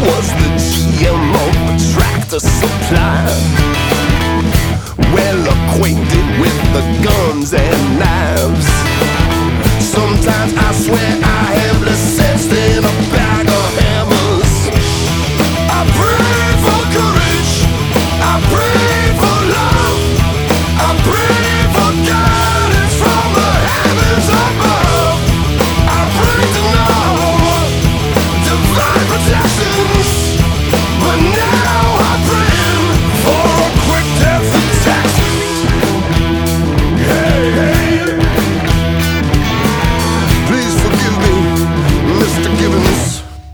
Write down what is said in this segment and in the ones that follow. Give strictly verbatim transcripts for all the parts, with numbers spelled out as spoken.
was the G M O tractor supply. Well acquainted with the guns and knives. Sometimes I swear I have less sense than a bag of hammers. I pray for courage, I pray for love, I pray for guidance from the heavens above. I pray to know divine protections, but now I'm praying for a quick death in Texas. Hey, hey. Please forgive me, Mister Gibbons.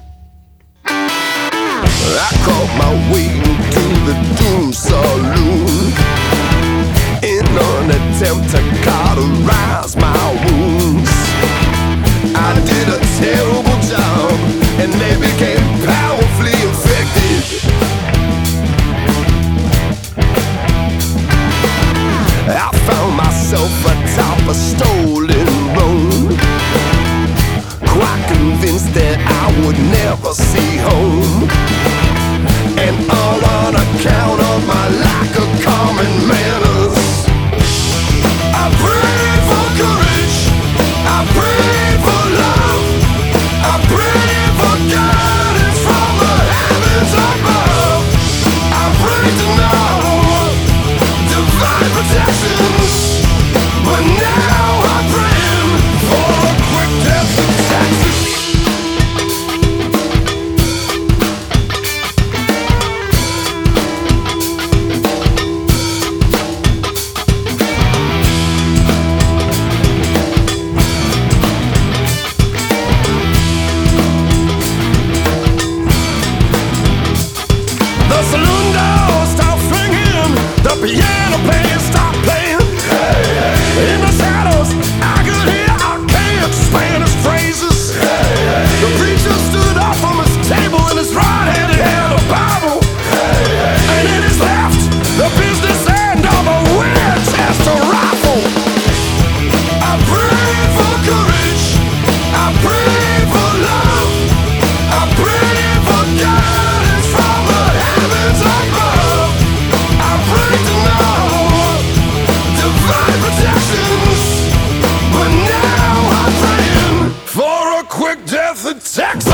I caught my way into the Doom Saloon in an attempt to cauterize my wounds. I did a terrible job and they became powerfully infected. I found myself atop a stolen road, quite convinced that I would never see home, and all on account of my lack of common manners. I pray for courage, I pray for love, I pray for guidance from the heavens above. I pray to know divine protections, but now I'm praying for a quick death in Texas. The saloon doors stop swinging, the piano players stop playing. In the shadows, I could hear archaic Spanish phrases. The preacher stood up from his table, in his right hand he held a Bible, and in his left, the business end of a Winchester rifle. I pray for courage, I pray for love, I pray for guidance from the heavens above. I pray to know divine protections, but now I'm praying for a quick death in Texas.